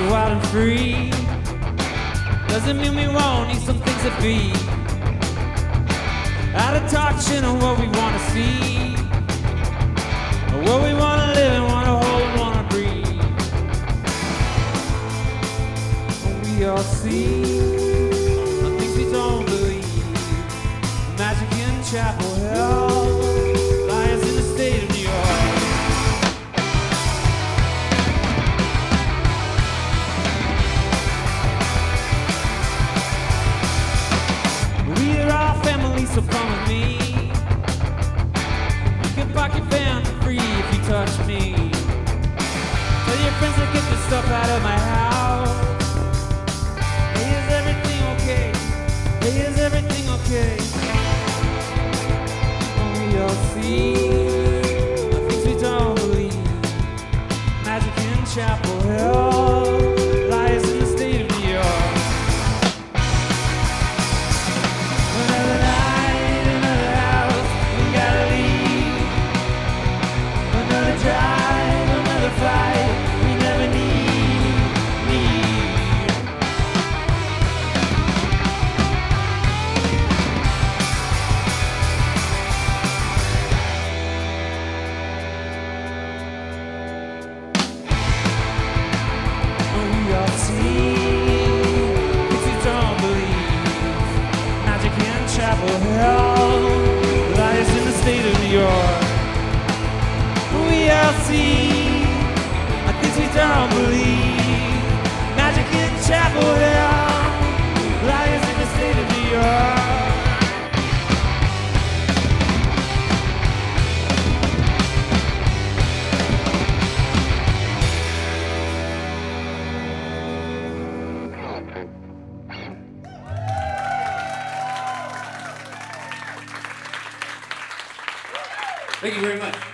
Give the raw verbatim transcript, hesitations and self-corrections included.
wild and free. Doesn't mean we won't need some things to be out of touching on what we want to see, or what we want to live and want to hold and want to breathe. We all see the things we don't believe. Magic in Chapel Hill lies in the state of New York. We are all family, so come with me. You can park your van for free if you touch me. Tell your friends to get the stuff out of my house. Hey, is everything okay? Hey, is everything okay? And we all see the things we don't believe. Magic in Chapel Hill lies in the state of New York. Another night, another house, we gotta leave. Another drive, another flight, we never need, need. And we all see things we don't believe. Magic in Chapel Hill lies in the state of New York. We all see things we don't believe. Magic in Chapel Hill lies in the state of New York. Thank you very much.